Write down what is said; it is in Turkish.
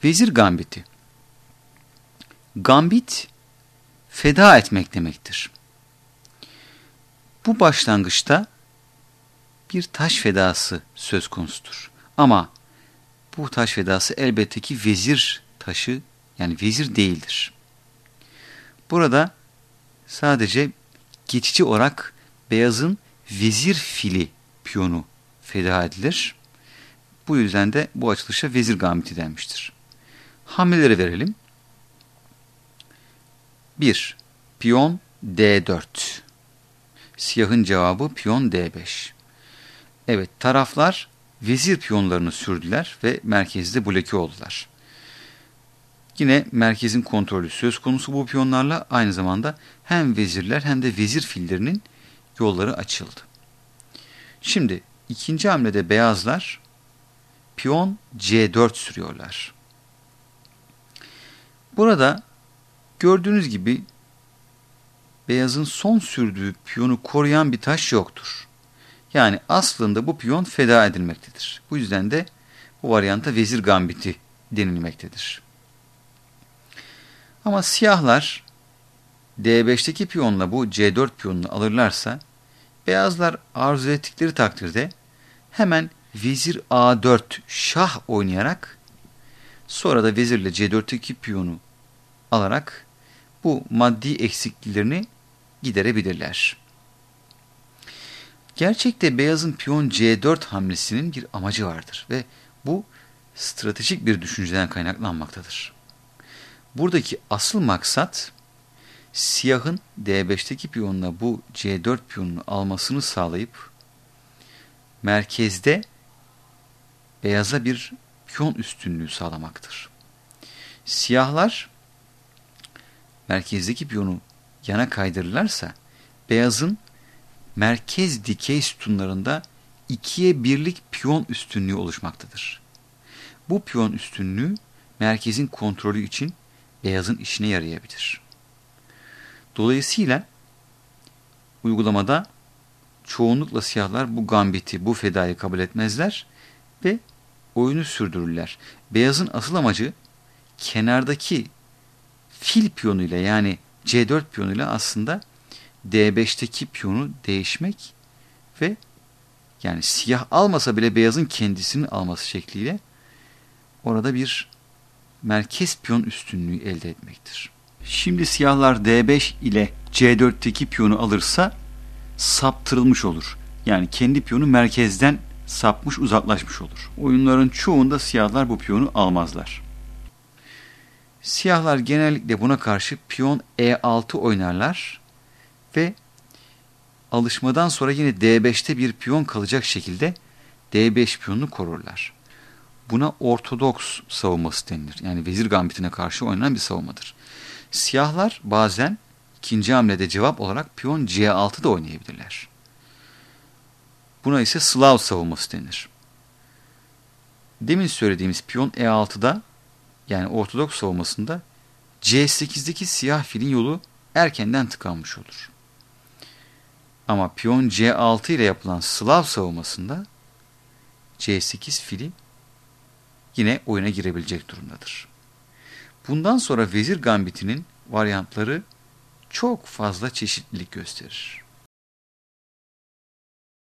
Vezir gambiti. Gambit, feda etmek demektir. Bu başlangıçta bir taş fedası söz konusudur. Ama bu taş fedası elbette ki vezir taşı, yani vezir değildir. Burada sadece geçici olarak beyazın vezir fili piyonu feda edilir. Bu yüzden de bu açılışa vezir gambiti denmiştir. Hamleleri verelim. 1. Piyon D4. Siyahın cevabı piyon D5. Evet, taraflar vezir piyonlarını sürdüler ve merkezde bloke oldular. Yine merkezin kontrolü söz konusu bu piyonlarla, aynı zamanda hem vezirler hem de vezir fillerinin yolları açıldı. Şimdi ikinci hamlede beyazlar piyon C4 sürüyorlar. Burada gördüğünüz gibi beyazın son sürdüğü piyonu koruyan bir taş yoktur. Yani aslında bu piyon feda edilmektedir. Bu yüzden de bu varyanta vezir gambiti denilmektedir. Ama siyahlar D5'teki piyonla bu C4 piyonunu alırlarsa, beyazlar arzu ettikleri takdirde hemen vezir A4 şah oynayarak, sonra da vezirle C4'teki piyonu alarak bu maddi eksikliklerini giderebilirler. Gerçekte beyazın piyon C4 hamlesinin bir amacı vardır ve bu stratejik bir düşünceden kaynaklanmaktadır. Buradaki asıl maksat, siyahın D5'teki piyonla bu C4 piyonunu almasını sağlayıp merkezde beyaza bir piyon üstünlüğü sağlamaktır. Siyahlar merkezdeki piyonu yana kaydırırlarsa, beyazın merkez dikey sütunlarında 2'ye 1'lik piyon üstünlüğü oluşmaktadır. Bu piyon üstünlüğü merkezin kontrolü için beyazın işine yarayabilir. Dolayısıyla uygulamada çoğunlukla siyahlar bu gambiti, bu fedayı kabul etmezler ve oyunu sürdürürler. Beyazın asıl amacı kenardaki fil piyonuyla, yani C4 piyonuyla aslında D5'teki piyonu değişmek ve yani siyah almasa bile beyazın kendisini alması şekliyle orada bir merkez piyon üstünlüğü elde etmektir. Şimdi siyahlar D5 ile C4'teki piyonu alırsa saptırılmış olur. Yani kendi piyonu merkezden sapmış, uzaklaşmış olur. Oyunların çoğunda siyahlar bu piyonu almazlar. Siyahlar genellikle buna karşı piyon E6 oynarlar ve alışmadan sonra yine D5'te bir piyon kalacak şekilde D5 piyonunu korurlar. Buna ortodoks savunması denilir. Yani vezir gambitine karşı oynanan bir savunmadır. Siyahlar bazen ikinci hamlede cevap olarak piyon C6 da oynayabilirler. Buna ise Slav savunması denir. Demin söylediğimiz piyon E6'da, yani ortodoks savunmasında C8'deki siyah filin yolu erkenden tıkanmış olur. Ama piyon C6 ile yapılan Slav savunmasında C8 fili yine oyuna girebilecek durumdadır. Bundan sonra vezir gambitinin varyantları çok fazla çeşitlilik gösterir.